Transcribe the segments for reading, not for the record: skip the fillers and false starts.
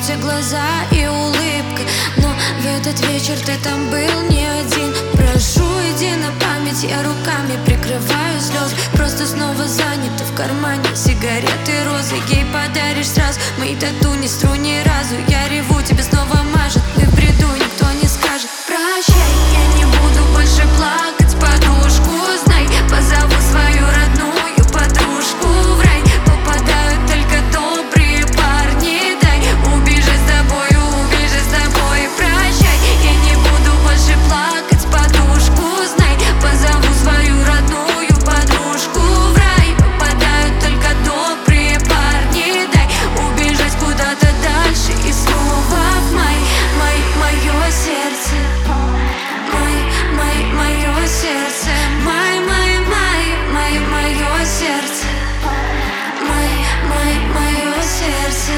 те глаза и улыбка. Но в этот вечер ты там был не один. Прошу, иди на память, я руками прикрываю слезы. Просто снова занято в кармане сигареты, розы. Ей подаришь сразу мои тату, не стру ни разу. Я реву, тебе снова мажет, мы в бреду, никто не скажет прощай. Я не буду больше плакать, подушку знай. Позову свою родную подружку в рай. Попадают только добрые парни, дай убежать с тобой, прощай. Я не буду больше плакать, подушку знай. Позову свою родную подружку в рай. Попадают только добрые парни, дай убежать куда-то дальше и снова в мое сердце. Мое сердце, мое сердце, мое сердце.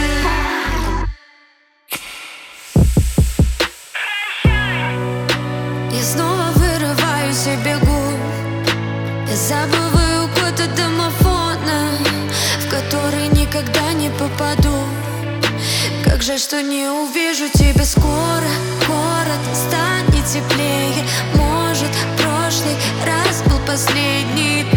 Я снова вырываюсь и бегу. Я забываю код от домофона, в который никогда не попаду. Как жаль, что не увижу тебя скоро. Город станет теплее. Может, прошлый раз был последний.